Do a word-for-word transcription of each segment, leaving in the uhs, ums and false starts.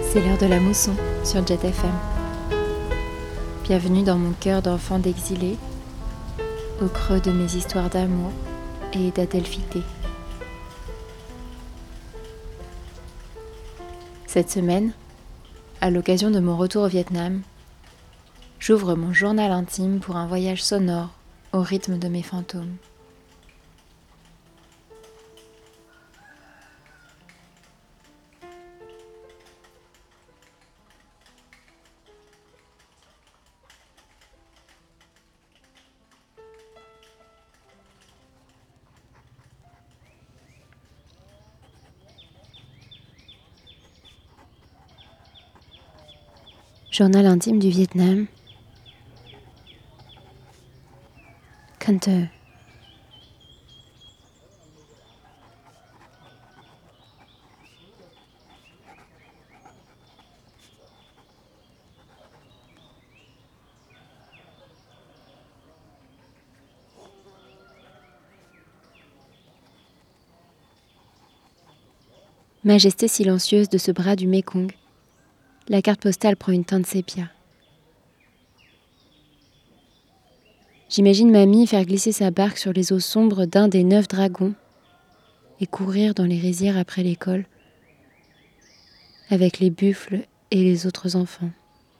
C'est l'heure de la mousson sur Jet F M. Bienvenue dans mon cœur d'enfant d'exilé, au creux de mes histoires d'amour et d'adelphité. Cette semaine, à l'occasion de mon retour au Vietnam, j'ouvre mon journal intime pour un voyage sonore au rythme de mes fantômes. Journal intime du Vietnam. Can Tho. Majesté silencieuse de ce bras du Mékong, la carte postale prend une teinte sépia. J'imagine mamie faire glisser sa barque sur les eaux sombres d'un des neuf dragons et courir dans les rizières après l'école avec les buffles et les autres enfants.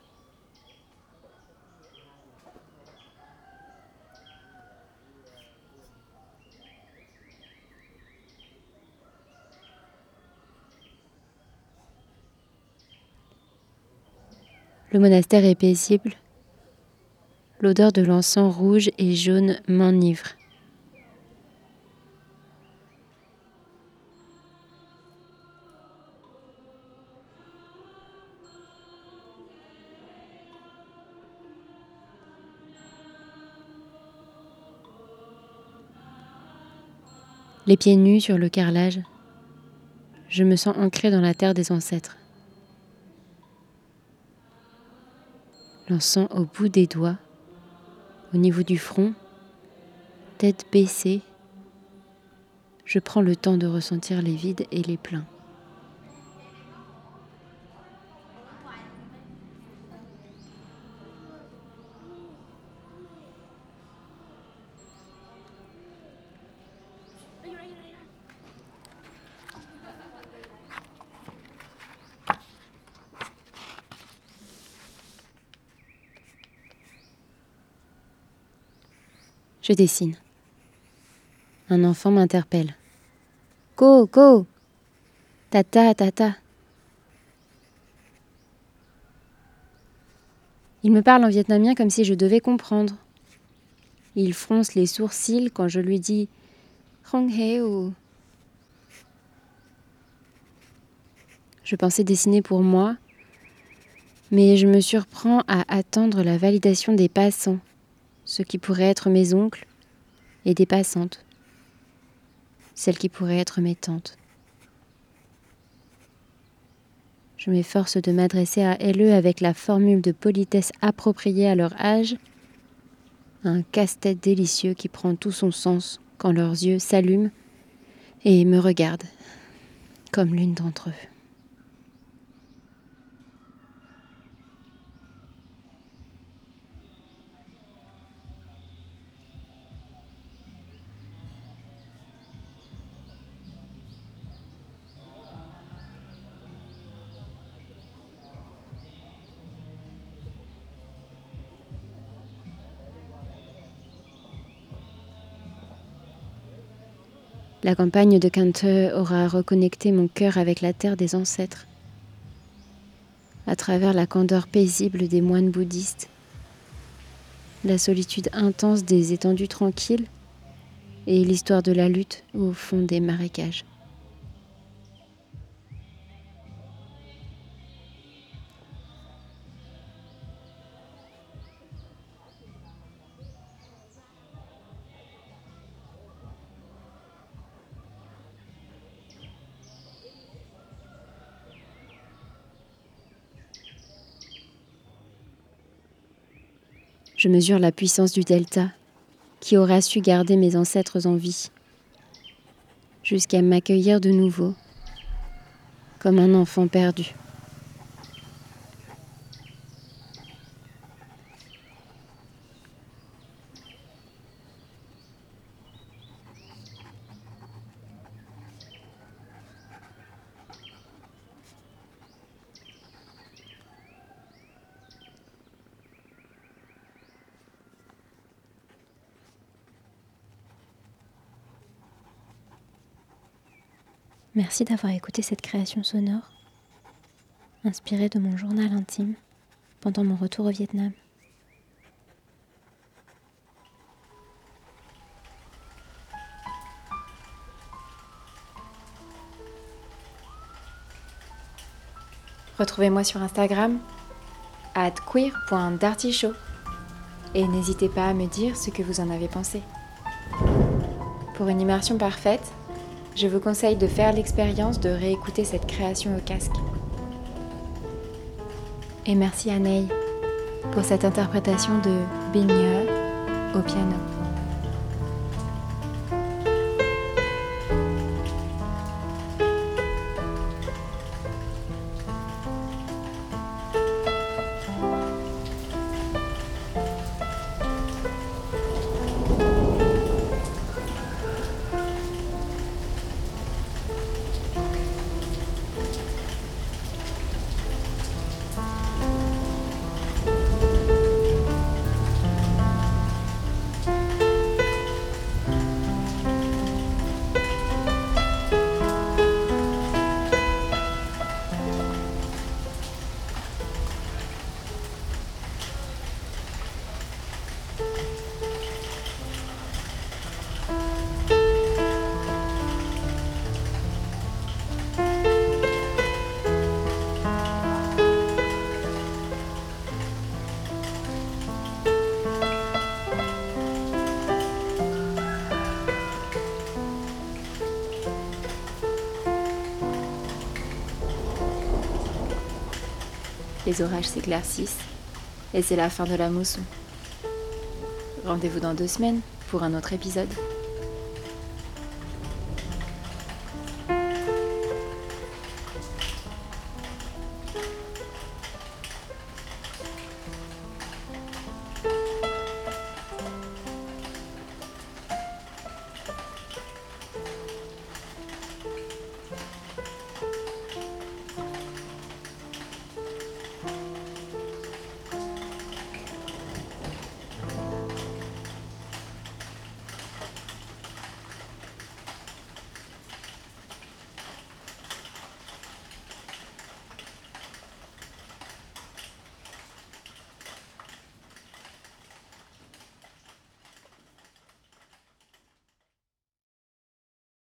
Le monastère est paisible. L'odeur de l'encens rouge et jaune m'enivre. Les pieds nus sur le carrelage, je me sens ancrée dans la terre des ancêtres. L'encens au bout des doigts, au niveau du front, tête baissée, je prends le temps de ressentir les vides et les pleins. Je dessine. Un enfant m'interpelle. Go, go! Tata, tata. Il me parle en vietnamien comme si je devais comprendre. Il fronce les sourcils quand je lui dis Hong Heo. Je pensais dessiner pour moi, mais je me surprends à attendre la validation des passants, ceux qui pourraient être mes oncles, et des passantes, celles qui pourraient être mes tantes. Je m'efforce de m'adresser à elles avec la formule de politesse appropriée à leur âge, un casse-tête délicieux qui prend tout son sens quand leurs yeux s'allument et me regardent, comme l'une d'entre eux. La campagne de Can Tho aura reconnecté mon cœur avec la terre des ancêtres, à travers la candeur paisible des moines bouddhistes, la solitude intense des étendues tranquilles et l'histoire de la lutte au fond des marécages. Je mesure la puissance du delta qui aura su garder mes ancêtres en vie, jusqu'à m'accueillir de nouveau, comme un enfant perdu. Merci d'avoir écouté cette création sonore, inspirée de mon journal intime pendant mon retour au Vietnam. Retrouvez-moi sur Instagram arobase queer point darty-show et n'hésitez pas à me dire ce que vous en avez pensé. Pour une immersion parfaite, je vous conseille de faire l'expérience de réécouter cette création au casque. Et merci à Ney pour cette interprétation de Baigneur au piano. Les orages s'éclaircissent et c'est la fin de la mousson. Rendez-vous dans deux semaines pour un autre épisode.